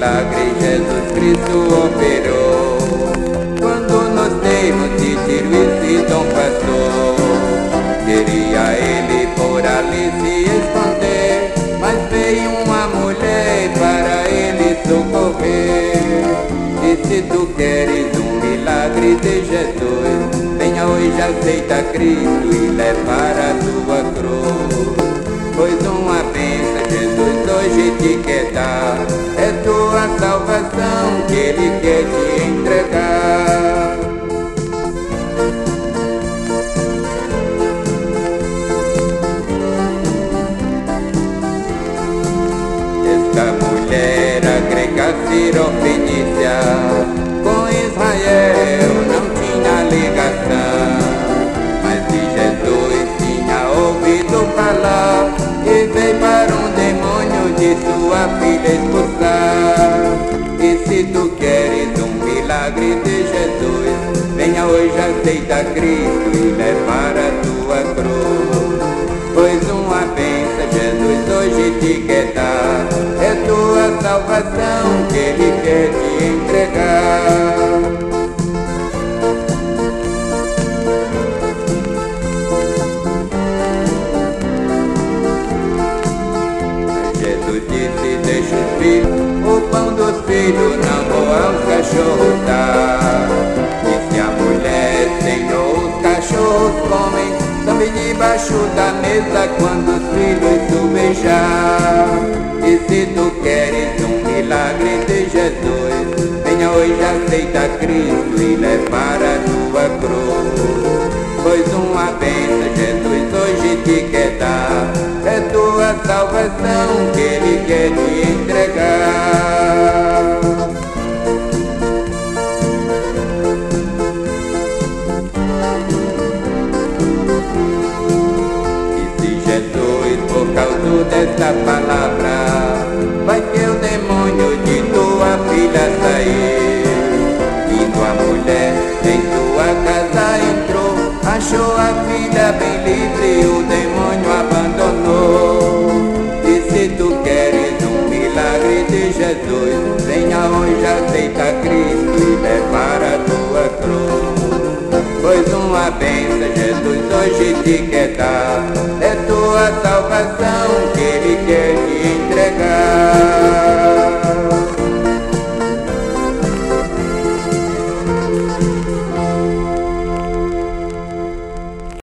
milagre Jesus Cristo operou. Quando nos temos de tiro esse Dom Pastor, queria ele por ali se esconder, mas veio uma mulher para ele socorrer. E se tu queres um milagre de Jesus, venha hoje, aceita Cristo e levar a tua cruz. Pois uma bênção Jesus hoje te quer dar, é tua salvação que Ele quer te entregar. Esta mulher, a grega Sirofenícia, com Israel não tinha ligação, mas de Jesus tinha ouvido falar e veio para um demônio de sua filha expulsar. E se tu queres um milagre de Jesus, venha hoje, aceita Cristo e levar a tua cruz. Pois uma bênção Jesus hoje te quer dar, é tua salvação que Ele quer te entregar. Jesus disse, deixa os filhos, o pão dos filhos não vou aos cachorros dar. Disse a mulher, Senhor, os cachorros comem também debaixo da mesa quando os filhos tu beijar. E se tu queres um milagre de Jesus, venha hoje, aceita Cristo e levar a tua cruz. Pois uma bênção Jesus hoje te quer dar, é tua salvação que Ele quer te entregar. E se Jesus, por causa desta palavra, vai que o demônio de tua filha sair, indo a mulher em tua casa entrou, achou a filha bem livre, o demônio abandonou. E se tu queres um milagre de Jesus, venha hoje, aceita Cristo e levar a tua cruz. Pois uma bênção Jesus hoje te quer dar, é